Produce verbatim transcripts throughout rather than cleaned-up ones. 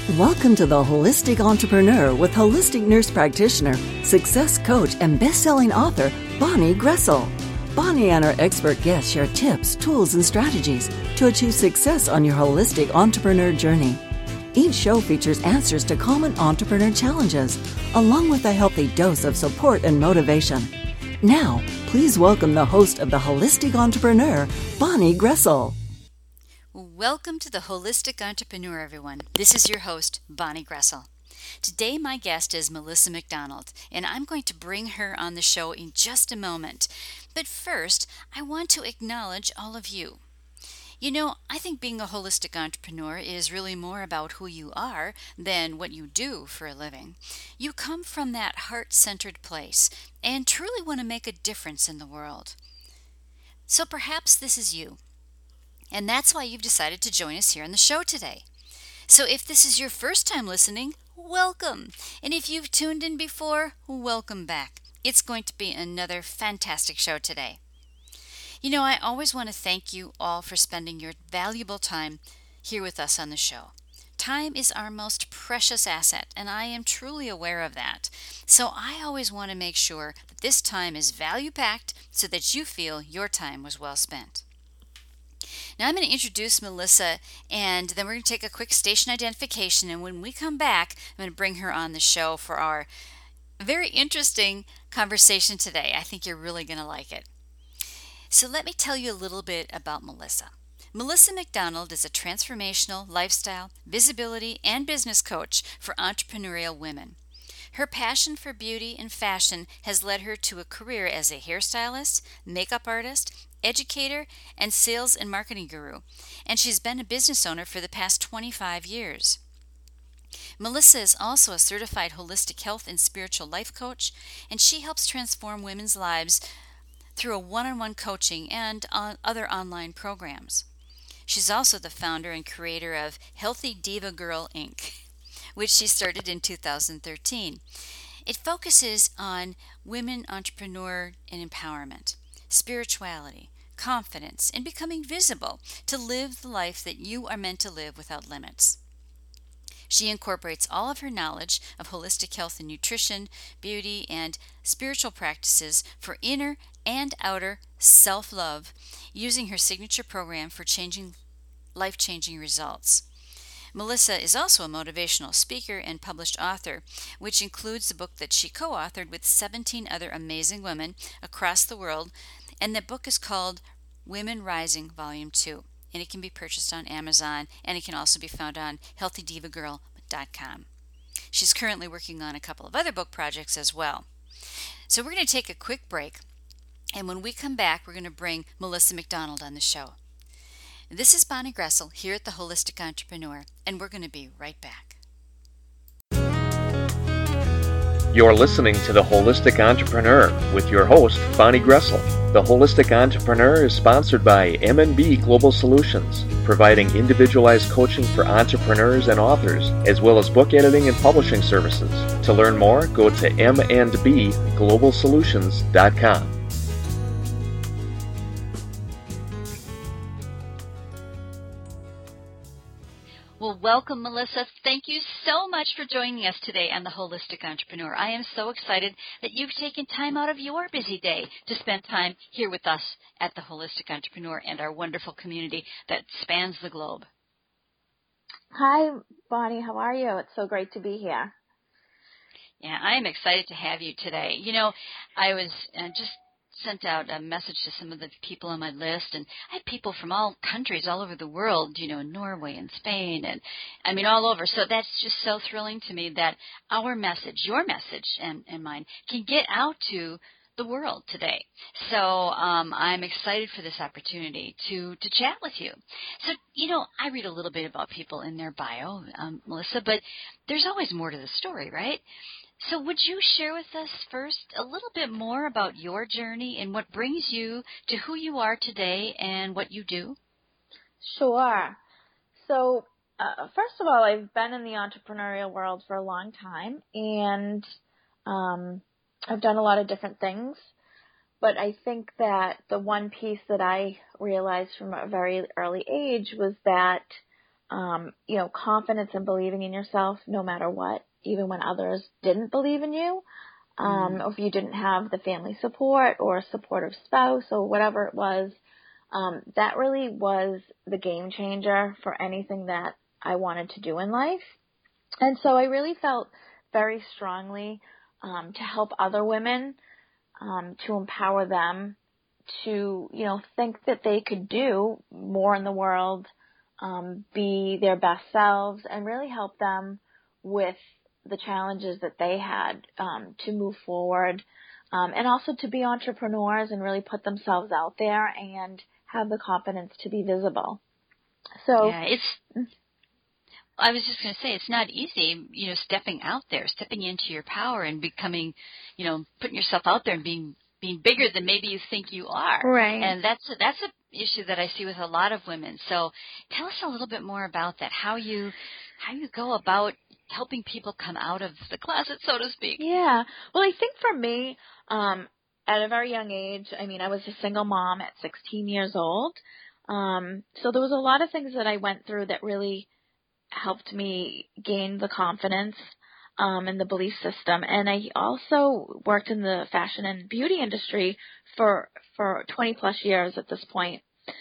Welcome to the Holistic Entrepreneur with holistic nurse practitioner, success coach, and best-selling author, Bonnie Gressel. Bonnie and her expert guests share tips, tools, and strategies to achieve success on your holistic entrepreneur journey. Each show features answers to common entrepreneur challenges, along with a healthy dose of support and motivation. Now, please welcome the host of the Holistic Entrepreneur, Bonnie Gressel. Welcome to the Holistic Entrepreneur, everyone. This is your host, Bonnie Gressel. Today, my guest is Melissa McDonald, and I'm going to bring her on the show in just a moment. But first, I want to acknowledge all of you. You know, I think being a holistic entrepreneur is really more about who you are than what you do for a living. You come from that heart-centered place and truly want to make a difference in the world. So perhaps this is you. And that's why you've decided to join us here on the show today. So if this is your first time listening, welcome. And if you've tuned in before, welcome back. It's going to be another fantastic show today. You know, I always want to thank you all for spending your valuable time here with us on the show. Time is our most precious asset, and I am truly aware of that. So I always want to make sure that this time is value-packed so that you feel your time was well spent. Now I'm going to introduce Melissa, and then we're going to take a quick station identification, and when we come back, I'm going to bring her on the show for our very interesting conversation today. I think you're really going to like it. So let me tell you a little bit about Melissa. Melissa McDonald is a transformational lifestyle, visibility, and business coach for entrepreneurial women. Her passion for beauty and fashion has led her to a career as a hairstylist, makeup artist, educator, and sales and marketing guru, and she's been a business owner for the past twenty-five years. Melissa is also a certified holistic health and spiritual life coach, and she helps transform women's lives through a one-on-one coaching and on other online programs. She's also the founder and creator of Healthy Diva Girl Incorporated, which she started in two thousand thirteen. It focuses on women entrepreneur and empowerment, spirituality, confidence, and becoming visible to live the life that you are meant to live without limits. She incorporates all of her knowledge of holistic health and nutrition, beauty, and spiritual practices for inner and outer self-love, using her signature program for changing life-changing results. Melissa is also a motivational speaker and published author, which includes the book that she co-authored with seventeen other amazing women across the world, and the book is called Women Rising Volume two, and it can be purchased on Amazon, and it can also be found on healthy diva girl dot com. She's currently working on a couple of other book projects as well. So we're going to take a quick break, and when we come back, we're going to bring Melissa McDonald on the show. This is Bonnie Gressel here at the Holistic Entrepreneur, and we're going to be right back. You're listening to The Holistic Entrepreneur with your host, Bonnie Gressel. The Holistic Entrepreneur is sponsored by M and B Global Solutions, providing individualized coaching for entrepreneurs and authors, as well as book editing and publishing services. To learn more, go to m and b global solutions dot com. Well, welcome, Melissa. Thank you so much for joining us today on The Holistic Entrepreneur. I am so excited that you've taken time out of your busy day to spend time here with us at The Holistic Entrepreneur and our wonderful community that spans the globe. Hi, Bonnie. How are you? It's so great to be here. Yeah, I am excited to have you today. You know, I was uh, just sent out a message to some of the people on my list, and I had people from all countries all over the world, you know, Norway and Spain, and I mean all over. So that's just so thrilling to me that our message, your message and, and mine, can get out to the world today. So um, I'm excited for this opportunity to, to chat with you. So, you know, I read a little bit about people in their bio, um, Melissa, but there's always more to the story, right? So would you share with us first a little bit more about your journey and what brings you to who you are today and what you do? Sure. So uh, first of all, I've been in the entrepreneurial world for a long time, and um, I've done a lot of different things. But I think that the one piece that I realized from a very early age was that um, you know, confidence and believing in yourself no matter what, even when others didn't believe in you, um, Mm. or if you didn't have the family support or a supportive spouse or whatever it was. Um, that really was the game changer for anything that I wanted to do in life. And so I really felt very strongly um, to help other women, um, to empower them to, you know, think that they could do more in the world, um, be their best selves, and really help them with the challenges that they had um, to move forward, um, and also to be entrepreneurs and really put themselves out there and have the confidence to be visible. So, yeah, it's, I was just going to say, it's not easy, you know, stepping out there, stepping into your power and becoming, you know, putting yourself out there and being being bigger than maybe you think you are. Right. And that's a, that's an issue that I see with a lot of women. So tell us a little bit more about that, how you how you go about helping people come out of the closet, so to speak. Yeah. Well, I think for me, um, at a very young age, I mean, I was a single mom at sixteen years old. Um, so there was a lot of things that I went through that really helped me gain the confidence um, and the belief system. And I also worked in the fashion and beauty industry for for twenty plus years at this point.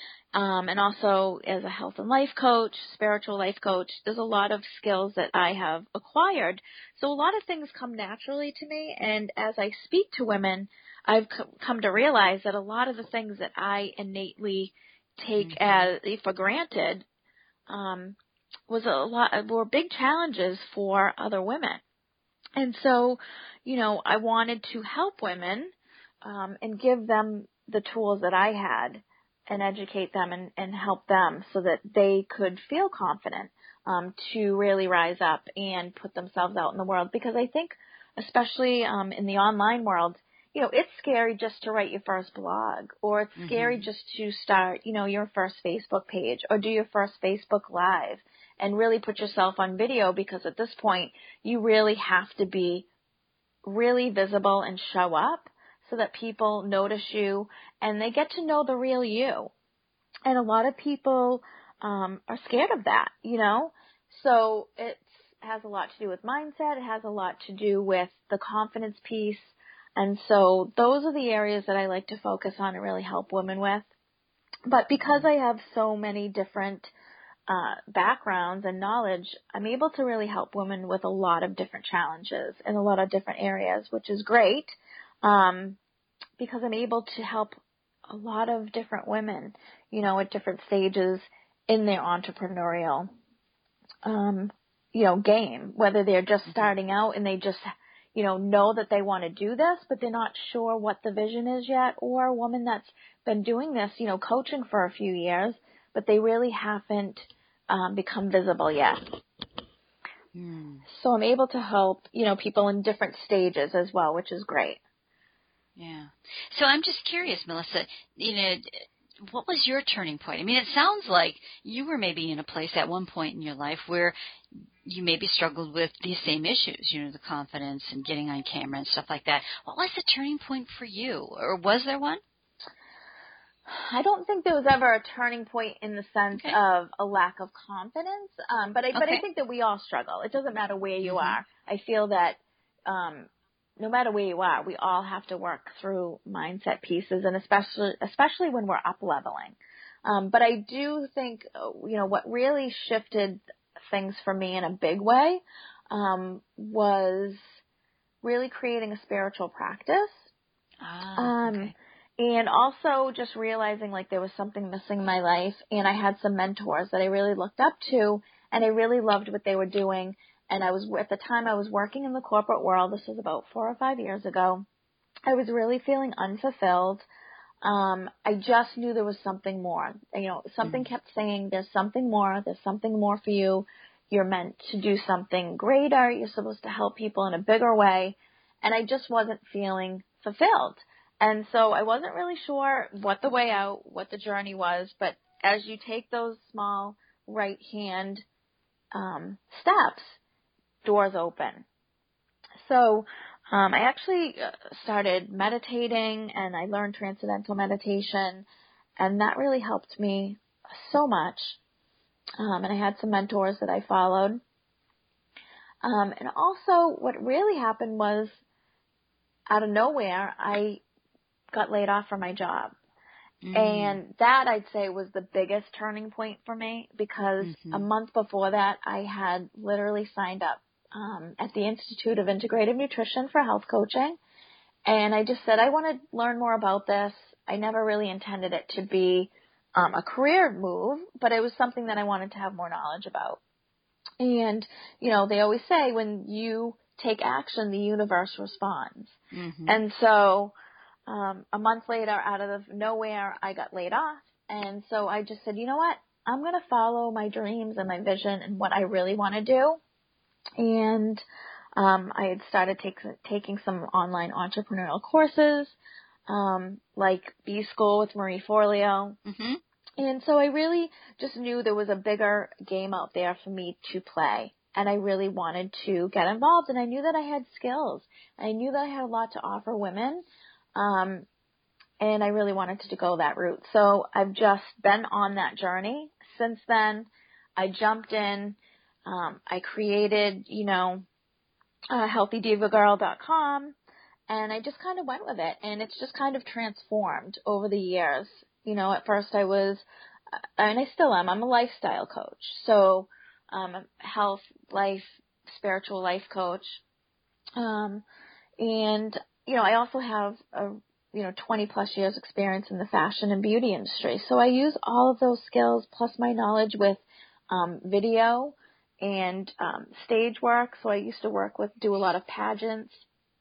Um, and also as a health and life coach, spiritual life coach, there's a lot of skills that I have acquired. So a lot of things come naturally to me. And as I speak to women, I've come to realize that a lot of the things that I innately take mm-hmm. as for granted um, was a lot were big challenges for other women. And so, you know, I wanted to help women um, and give them the tools that I had and educate them and, and help them so that they could feel confident um, to really rise up and put themselves out in the world. Because I think, especially um, in the online world, you know, it's scary just to write your first blog, or it's mm-hmm. scary just to start, you know, your first Facebook page or do your first Facebook Live and really put yourself on video, because at this point you really have to be really visible and show up so that people notice you and they get to know the real you. And a lot of people um, are scared of that, you know. So it has a lot to do with mindset. It has a lot to do with the confidence piece. And so those are the areas that I like to focus on and really help women with. But because I have so many different uh, backgrounds and knowledge, I'm able to really help women with a lot of different challenges in a lot of different areas, which is great. Um, because I'm able to help a lot of different women, you know, at different stages in their entrepreneurial, um, you know, game, whether they're just starting out and they just, you know, know that they want to do this, but they're not sure what the vision is yet, or a woman that's been doing this, you know, coaching for a few years, but they really haven't um, become visible yet. Mm. So I'm able to help, you know, people in different stages as well, which is great. Yeah. So I'm just curious, Melissa, you know, what was your turning point? I mean, it sounds like you were maybe in a place at one point in your life where you maybe struggled with these same issues, you know, the confidence and getting on camera and stuff like that. What was the turning point for you, or was there one? I don't think there was ever a turning point in the sense okay. of a lack of confidence, um, but I, okay. but I think that we all struggle. It doesn't matter where you mm-hmm. are. I feel that um, no matter where you are, we all have to work through mindset pieces, and especially especially when we're up leveling. Um, but I do think, you know, what really shifted things for me in a big way um, was really creating a spiritual practice. Ah, okay. Um, and also just realizing like there was something missing in my life, and I had some mentors that I really looked up to, and I really loved what they were doing. And I was, at the time I was working in the corporate world, this was about four or five years ago, I was really feeling unfulfilled. Um, I just knew there was something more. You know, something mm-hmm. kept saying, there's something more, there's something more for you. You're meant to do something greater. You're supposed to help people in a bigger way. And I just wasn't feeling fulfilled. And so I wasn't really sure what the way out, what the journey was. But as you take those small right hand um, steps, doors open. So um, I actually started meditating, and I learned transcendental meditation, and that really helped me so much. Um, and I had some mentors that I followed. Um, and also what really happened was, out of nowhere, I got laid off from my job. Mm. And that, I'd say, was the biggest turning point for me, because mm-hmm. a month before that, I had literally signed up um, at the Institute of Integrative Nutrition for health coaching. And I just said, I want to learn more about this. I never really intended it to be um, a career move, but it was something that I wanted to have more knowledge about. And, you know, they always say when you take action, the universe responds. Mm-hmm. And so um, a month later, out of nowhere, I got laid off. And so I just said, you know what? I'm going to follow my dreams and my vision and what I really want to do. And um, I had started take, taking some online entrepreneurial courses, um, like B School with Marie Forleo. Mm-hmm. And so I really just knew there was a bigger game out there for me to play. And I really wanted to get involved. And I knew that I had skills. I knew that I had a lot to offer women. Um, and I really wanted to go that route. So I've just been on that journey since then. I jumped in. Um, I created, you know, uh, healthy diva girl dot com. And I just kind of went with it. And it's just kind of transformed over the years. You know, at first I was, and I still am, I'm a lifestyle coach. So, um, a health, life, spiritual life coach. Um, and, you know, I also have a, you know, twenty plus years experience in the fashion and beauty industry. So I use all of those skills plus my knowledge with, um, video and, um, stage work. So I used to work with, do a lot of pageants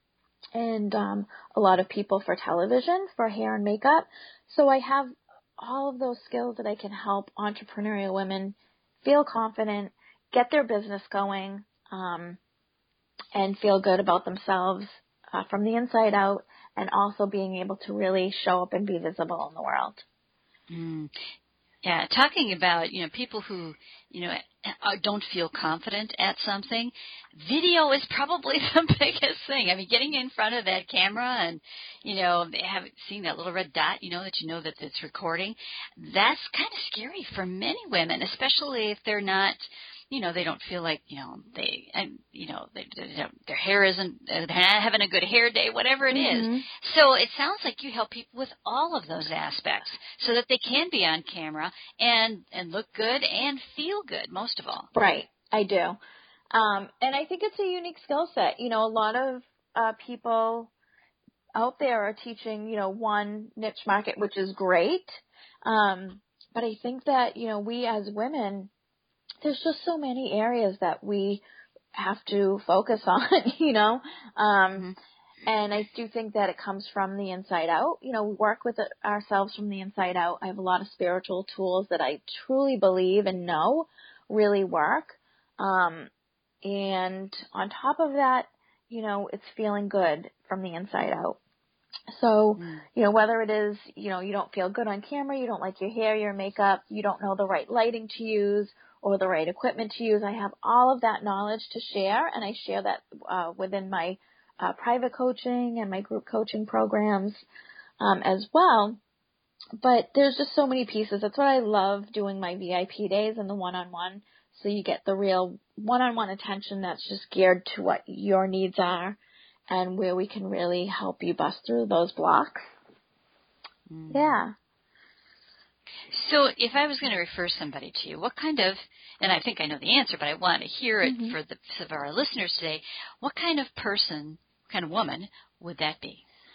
and, um, a lot of people for television, for hair and makeup. So I have all of those skills that I can help entrepreneurial women feel confident, get their business going, um, and feel good about themselves uh, from the inside out, and also being able to really show up and be visible in the world. Mm. Yeah, talking about, you know, people who, you know, don't feel confident at something, video is probably the biggest thing. I mean, getting in front of that camera and, you know, have, seeing that little red dot, you know, that you know that it's recording, that's kind of scary for many women, especially if they're not, you know, they don't feel like, you know, they, and, you know, they, they their hair isn't, they're not having a good hair day, whatever it mm-hmm. is. So it sounds like you help people with all of those aspects so that they can be on camera and, and look good and feel good, most of all. Right. I do. Um, and I think it's a unique skill set. You know, a lot of uh, people out there are teaching, you know, one niche market, which is great. Um, but I think that, you know, we as women, there's just so many areas that we have to focus on, you know, um, mm-hmm. and I do think that it comes from the inside out. You know, we work with it ourselves from the inside out. I have a lot of spiritual tools that I truly believe and know really work. Um, and on top of that, you know, it's feeling good from the inside out. So, mm. you know, whether it is, you know, you don't feel good on camera, you don't like your hair, your makeup, you don't know the right lighting to use or the right equipment to use, I have all of that knowledge to share, and I share that uh, within my uh, private coaching and my group coaching programs um, as well. But there's just so many pieces. That's what I love doing my V I P days and the one-on-one. So you get the real one-on-one attention that's just geared to what your needs are and where we can really help you bust through those blocks. Mm. Yeah. So if I was going to refer somebody to you, what kind of, and I think I know the answer, but I want to hear it mm-hmm. for the for our listeners today, what kind of person, what kind of woman would that be?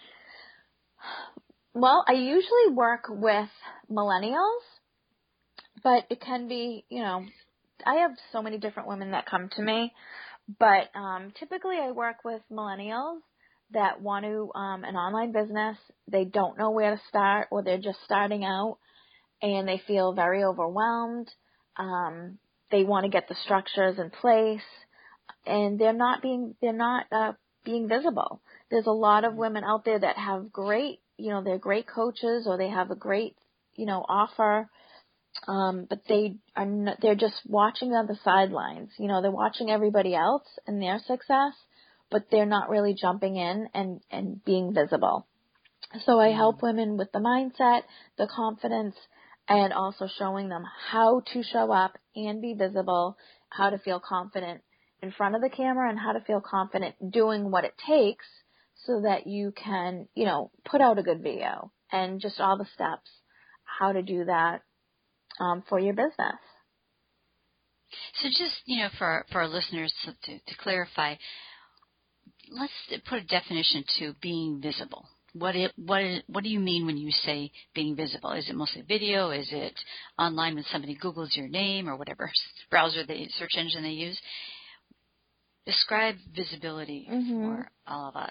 Well, I usually work with millennials, but it can be, you know, I have so many different women that come to me, but um, typically I work with millennials that want to um, an online business. They don't know where to start, or they're just starting out, and they feel very overwhelmed. Um, they want to get the structures in place, and they're not being they're not uh, being visible. There's a lot of women out there that have great, you know, they're great coaches, or they have a great, you know, offer, um, but they are not, they're just watching on the sidelines. You know, they're watching everybody else and their success, but they're not really jumping in and, and being visible. So I help women with the mindset, the confidence, and also showing them how to show up and be visible, how to feel confident in front of the camera, and how to feel confident doing what it takes so that you can, you know, put out a good video, and just all the steps, how to do that um, for your business. So just, you know, for our, for our listeners to, to, to clarify, let's put a definition to being visible. What it, what is, what do you mean when you say being visible? Is it mostly video? Is it online when somebody Googles your name or whatever browser, they search engine they use? Describe visibility mm-hmm. for all of us.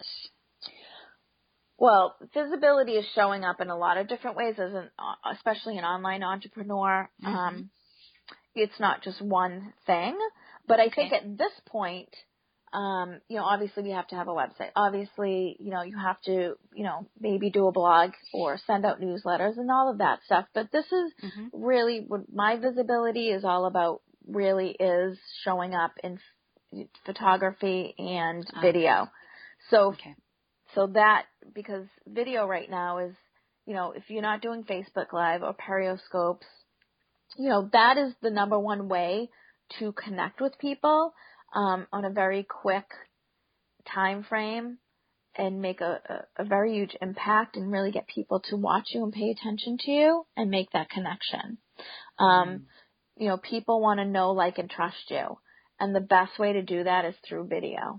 Well, visibility is showing up in a lot of different ways, as an, especially an online entrepreneur. Mm-hmm. Um, it's not just one thing, but I okay. think at this point, um, you know, obviously we have to have a website. Obviously, you know, you have to, you know, maybe do a blog or send out newsletters and all of that stuff. But this is mm-hmm. really what my visibility is all about, really is showing up in f- photography and video. Okay. So, okay. so that, because video right now is, you know, if you're not doing Facebook Live or Periscopes, you know, that is the number one way to connect with people um, on a very quick time frame and make a, a, a very huge impact and really get people to watch you and pay attention to you and make that connection. Um, mm. You know, people want to know, like, and trust you. And the best way to do that is through video.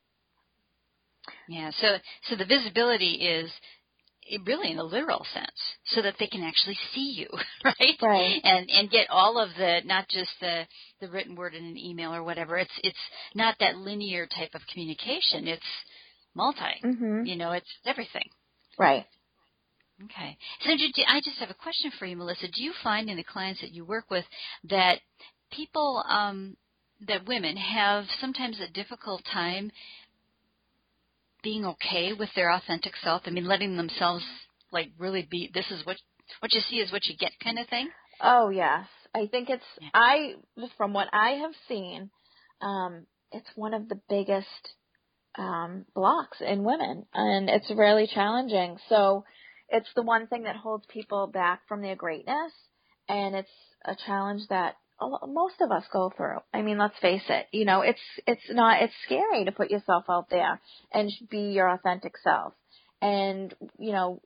Yeah, so so the visibility is really in a literal sense, so that they can actually see you, right? Right. And and get all of the, not just the, the written word in an email or whatever. It's it's not that linear type of communication. It's multi. Mm-hmm. You know, it's everything. Right. Okay. So do, I just have a question for you, Melissa. Do you find in the clients that you work with that people, um, that women have sometimes a difficult time being okay with their authentic self? I mean, letting themselves, like, really be, this is what, what you see is what you get kind of thing? Oh, yes. I think it's, yeah. I, just from what I have seen, um, it's one of the biggest um, blocks in women, and it's really challenging. So it's the one thing that holds people back from their greatness, and it's a challenge that most of us go through. I mean, let's face it, you know, it's, it's not, it's scary to put yourself out there and be your authentic self and, you know,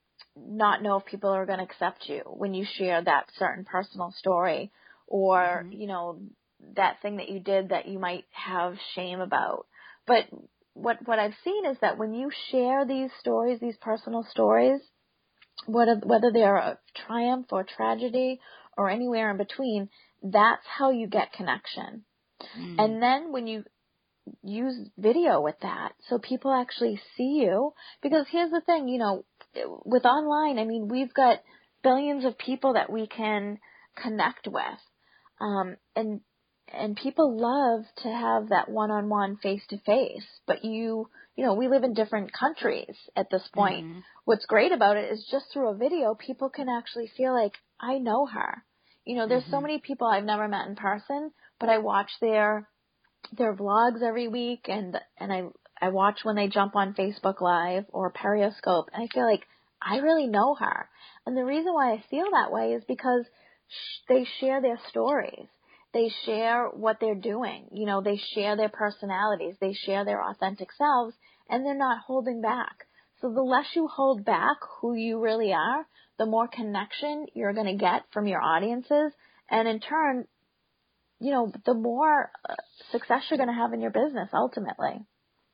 not know if people are going to accept you when you share that certain personal story or, mm-hmm. you know, that thing that you did that you might have shame about. But what, what I've seen is that when you share these stories, these personal stories, whether, whether they're a triumph or tragedy or anywhere in between, that's how you get connection. Mm. And then when you use video with that, so people actually see you, because here's the thing, you know, with online, I mean, we've got billions of people that we can connect with. Um, and, and people love to have that one-on-one face-to-face, but you, you know, we live in different countries at this point. Mm-hmm. What's great about it is just through a video, people can actually feel like, I know her. You know, there's mm-hmm. so many people I've never met in person, but I watch their their vlogs every week, and and I I watch when they jump on Facebook Live or Periscope, and I feel like I really know her. And the reason why I feel that way is because sh- they share their stories. They share what they're doing. You know, they share their personalities. They share their authentic selves, and they're not holding back. So the less you hold back who you really are, the more connection you're going to get from your audiences. And in turn, you know, the more success you're going to have in your business ultimately.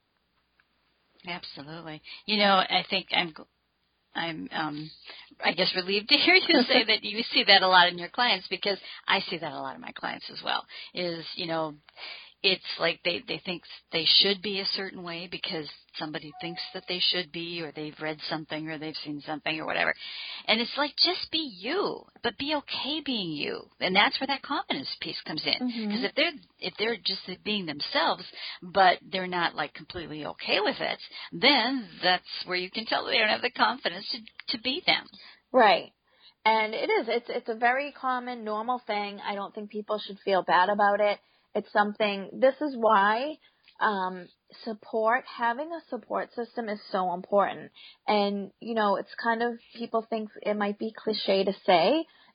Absolutely. You know, I think I'm, I'm, um, I guess relieved to hear you say that you see that a lot in your clients, because I see that a lot in my clients as well. Is, you know, it's like they, they think they should be a certain way because somebody thinks that they should be, or they've read something, or they've seen something, or whatever. And it's like, just be you, but be okay being you. And that's where that confidence piece comes in. Because mm-hmm. if they're if they're just being themselves, but they're not like completely okay with it, then that's where you can tell they don't have the confidence to to be them. Right. And it is. It's it's a very common, normal thing. I don't think people should feel bad about it. It's something, this is why um, support, having a support system is so important. And, you know, it's kind of, people think it might be cliche to say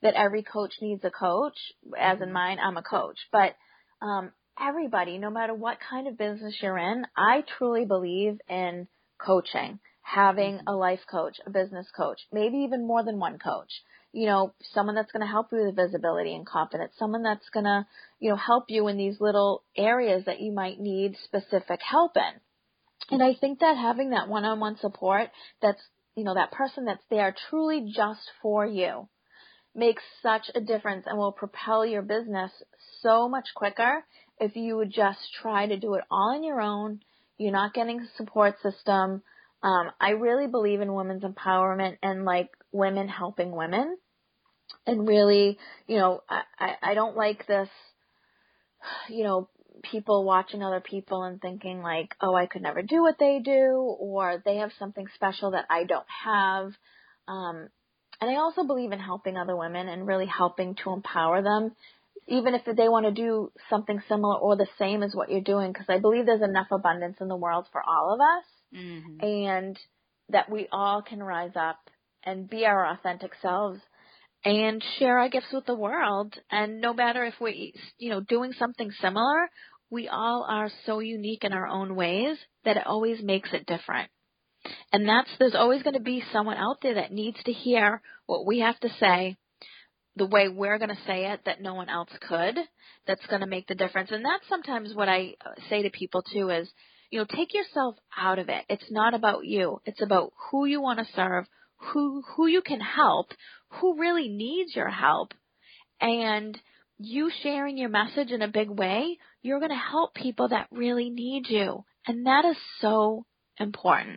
that every coach needs a coach, as in mine, I'm a coach. But um, everybody, no matter what kind of business you're in, I truly believe in coaching, having a life coach, a business coach, maybe even more than one coach. You know, someone that's going to help you with visibility and confidence, someone that's going to, you know, help you in these little areas that you might need specific help in. And I think that having that one-on-one support, that's, you know, that person that's there truly just for you makes such a difference and will propel your business so much quicker if you would just try to do it all on your own. You're not getting a support system. Um, I really believe in women's empowerment and like women helping women. And really, you know, I, I, I don't like this, you know, people watching other people and thinking like, oh, I could never do what they do, or they have something special that I don't have. Um, and I also believe in helping other women and really helping to empower them, even if they want to do something similar or the same as what you're doing, because I believe there's enough abundance in the world for all of us, mm-hmm. and that we all can rise up and be our authentic selves and share our gifts with the world. And no matter if we're, you know, doing something similar, we all are so unique in our own ways that it always makes it different. And that's, there's always going to be someone out there that needs to hear what we have to say the way we're going to say it that no one else could, that's going to make the difference. And that's sometimes what I say to people too is, you know, take yourself out of it. It's not about you. It's about who you want to serve, who who you can help, who really needs your help. And you sharing your message in a big way, you're going to help people that really need you. And that is so important.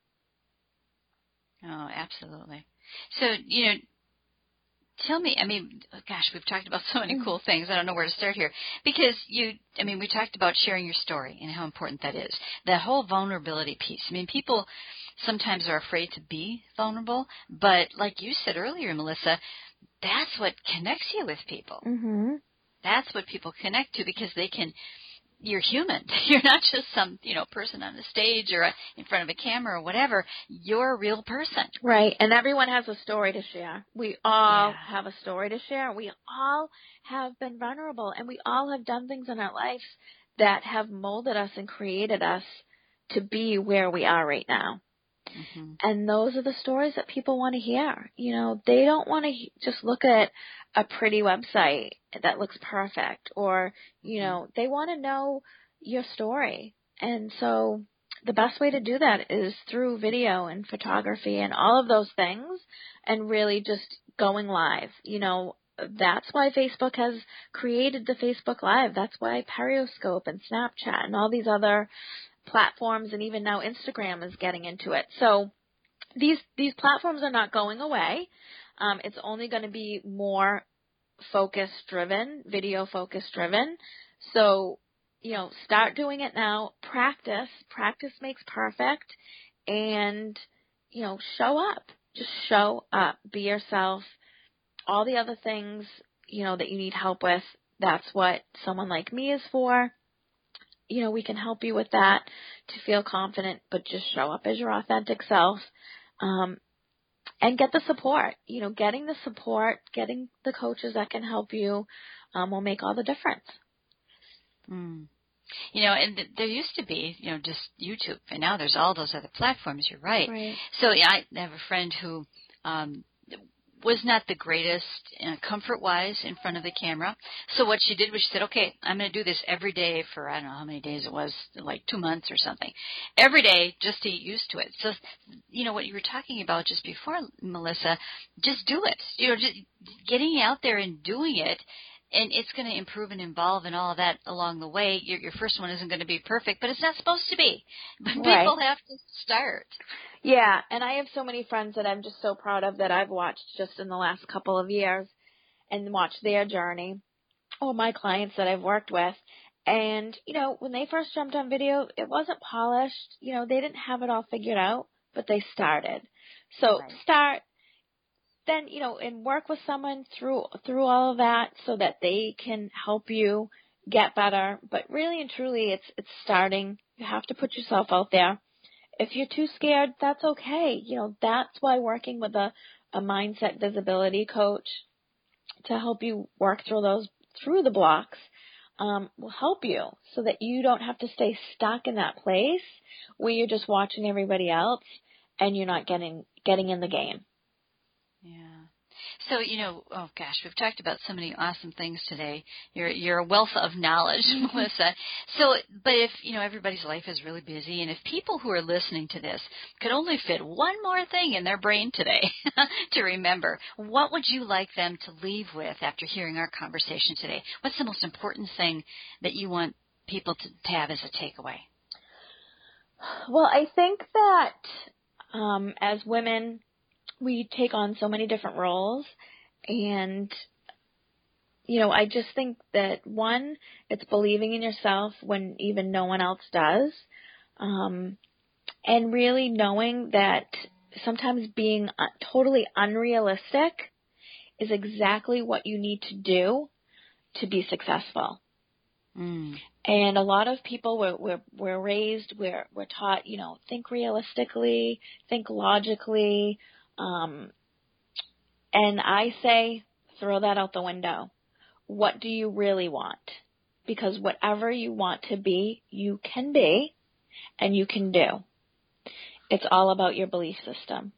Oh, absolutely. So, you know, tell me, I mean, gosh, we've talked about so many cool things. I don't know where to start here. Because you, I mean, we talked about sharing your story and how important that is. That whole vulnerability piece. I mean, people sometimes are afraid to be vulnerable. But like you said earlier, Melissa, that's what connects you with people. Mm-hmm. That's what people connect to, because they can, you're human. You're not just some, you know, person on the stage or in front of a camera or whatever. You're a real person. Right. And everyone has a story to share. We all Yeah. have a story to share. We all have been vulnerable, and we all have done things in our lives that have molded us and created us to be where we are right now. Mm-hmm. And those are the stories that people want to hear. You know, they don't want to just look at a pretty website that looks perfect, or, you know, they want to know your story. And so the best way to do that is through video and photography and all of those things, and really just going live. You know, that's why Facebook has created the Facebook Live. That's why Periscope and Snapchat and all these other platforms, and even now Instagram is getting into it. So these these platforms are not going away. Um, it's only going to be more focus driven, video focus driven. So, you know, start doing it now. Practice. Practice makes perfect. And, you know, show up. Just show up. Be yourself. All the other things, you know, that you need help with, that's what someone like me is for. You know, we can help you with that to feel confident, but just show up as your authentic self, um, and get the support. You know, getting the support, getting the coaches that can help you um, will make all the difference. Mm. You know, and th- there used to be, you know, just YouTube, and now there's all those other platforms. You're right. Right. So yeah, I have a friend who um, was not the greatest uh, comfort-wise in front of the camera. So what she did was she said, okay, I'm going to do this every day for, I don't know how many days it was, like two months or something. Every day just to get used to it. So, you know, what you were talking about just before, Melissa, just do it. You know, just getting out there and doing it. And it's going to improve and evolve and all of that along the way. Your, your first one isn't going to be perfect, but it's not supposed to be. But right. People have to start. Yeah, and I have so many friends that I'm just so proud of that I've watched just in the last couple of years and watched their journey, or my clients that I've worked with. And, you know, when they first jumped on video, it wasn't polished. You know, they didn't have it all figured out, but they started. So right. start. Then, you know, and work with someone through through all of that so that they can help you get better. But really and truly, it's it's starting. You have to put yourself out there. If you're too scared, that's okay. You know, that's why working with a, a mindset visibility coach to help you work through those, through the blocks, um, will help you so that you don't have to stay stuck in that place where you're just watching everybody else and you're not getting, getting in the game. Yeah. So, you know, oh gosh, we've talked about so many awesome things today. You're you're a wealth of knowledge, Melissa. So, but if, you know, everybody's life is really busy, and if people who are listening to this could only fit one more thing in their brain today to remember, what would you like them to leave with after hearing our conversation today? What's the most important thing that you want people to, to have as a takeaway? Well, I think that um, as women, we take on so many different roles, and, you know, I just think that, one, it's believing in yourself when even no one else does, um, and really knowing that sometimes being totally unrealistic is exactly what you need to do to be successful. Mm. And a lot of people were, were, were raised, we're, we're taught, you know, think realistically, think logically. Um, and I say, throw that out the window. What do you really want? Because whatever you want to be, you can be, and you can do. It's all about your belief system.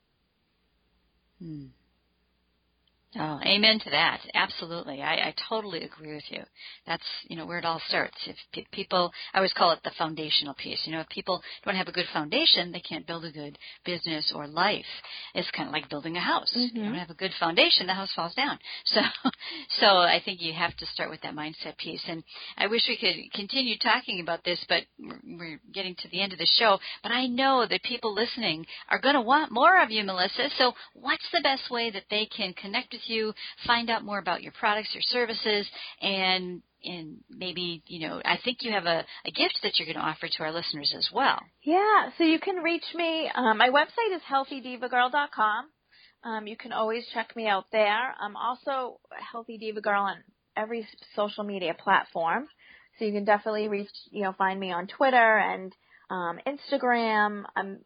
Hmm. Oh, amen to that. Absolutely. I, I totally agree with you. That's, you know, where it all starts. If pe- people, I always call it the foundational piece. You know, if people don't have a good foundation, they can't build a good business or life. It's kind of like building a house. Mm-hmm. If you don't have a good foundation, the house falls down. So, so I think you have to start with that mindset piece. And I wish we could continue talking about this, but we're getting to the end of the show. But I know that people listening are going to want more of you, Melissa. So what's the best way that they can connect with you, find out more about your products, your services, and and maybe, you know, I think you have a, a gift that you're going to offer to our listeners as well. Yeah, so you can reach me. Um, my website is healthy diva girl dot com. Um, you can always check me out there. I'm also Healthy Diva Girl on every social media platform, so you can definitely reach, you know, find me on Twitter and um, Instagram. I'm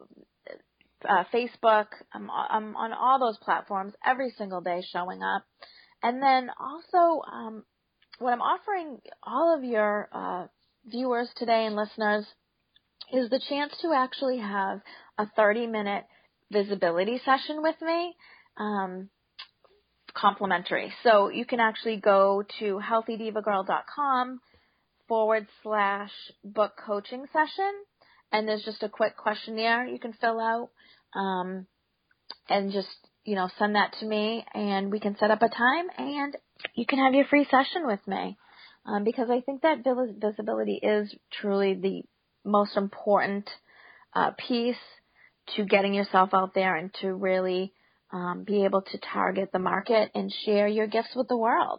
Uh, Facebook, I'm, I'm on all those platforms every single day showing up. And then also, um, what I'm offering all of your uh, viewers today and listeners is the chance to actually have a thirty-minute visibility session with me, um, complimentary. So you can actually go to healthy diva girl dot com forward slash book coaching session. And there's just a quick questionnaire you can fill out, um, and just, you know, send that to me, and we can set up a time, and you can have your free session with me, um, because I think that visibility is truly the most important uh, piece to getting yourself out there and to really um, be able to target the market and share your gifts with the world.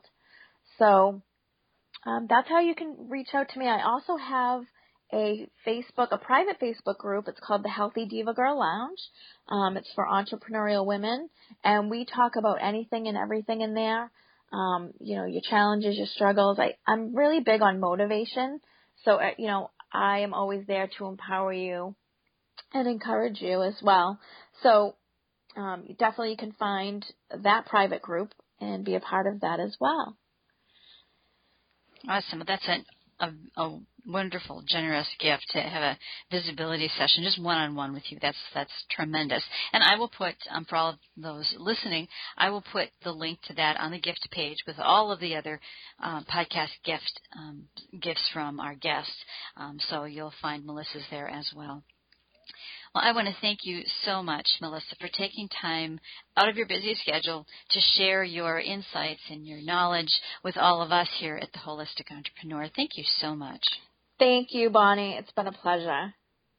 So um, that's how you can reach out to me. I also have a Facebook, a private Facebook group. It's called the Healthy Diva Girl Lounge. Um, it's for entrepreneurial women, and we talk about anything and everything in there. Um, you know, your challenges, your struggles. I, I'm really big on motivation, so uh, you know, I am always there to empower you and encourage you as well. So um, definitely you can find that private group and be a part of that as well. Awesome. That's an, a, a wonderful, generous gift to have a visibility session, just one-on-one with you. That's that's tremendous. And I will put, um, for all of those listening, I will put the link to that on the gift page with all of the other um, podcast gift um, gifts from our guests. Um, so you'll find Melissa's there as well. Well, I want to thank you so much, Melissa, for taking time out of your busy schedule to share your insights and your knowledge with all of us here at the Holistic Entrepreneur. Thank you so much. Thank you, Bonnie. It's been a pleasure.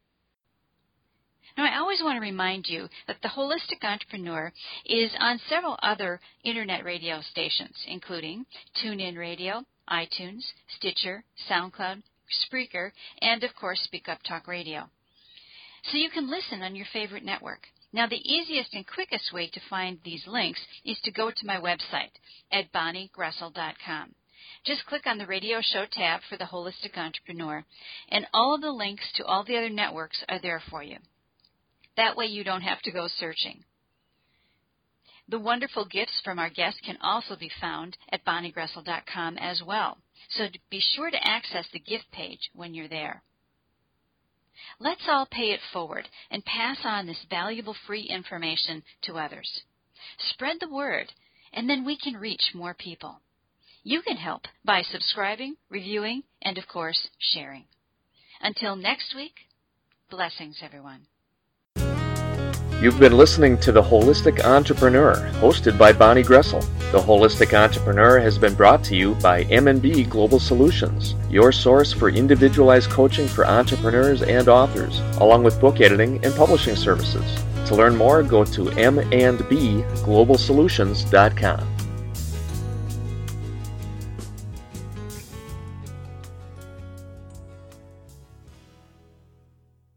Now, I always want to remind you that the Holistic Entrepreneur is on several other internet radio stations, including TuneIn Radio, iTunes, Stitcher, SoundCloud, Spreaker, and, of course, Speak Up Talk Radio. So you can listen on your favorite network. Now, the easiest and quickest way to find these links is to go to my website at bonnie gressel dot com. Just click on the radio show tab for the Holistic Entrepreneur, and all of the links to all the other networks are there for you. That way you don't have to go searching. The wonderful gifts from our guests can also be found at bonnie gressel dot com as well, so be sure to access the gift page when you're there. Let's all pay it forward and pass on this valuable free information to others. Spread the word, and then we can reach more people. You can help by subscribing, reviewing, and of course, sharing. Until next week, blessings, everyone. You've been listening to The Holistic Entrepreneur, hosted by Bonnie Gressel. The Holistic Entrepreneur has been brought to you by M and B Global Solutions, your source for individualized coaching for entrepreneurs and authors, along with book editing and publishing services. To learn more, go to m and b global solutions dot com.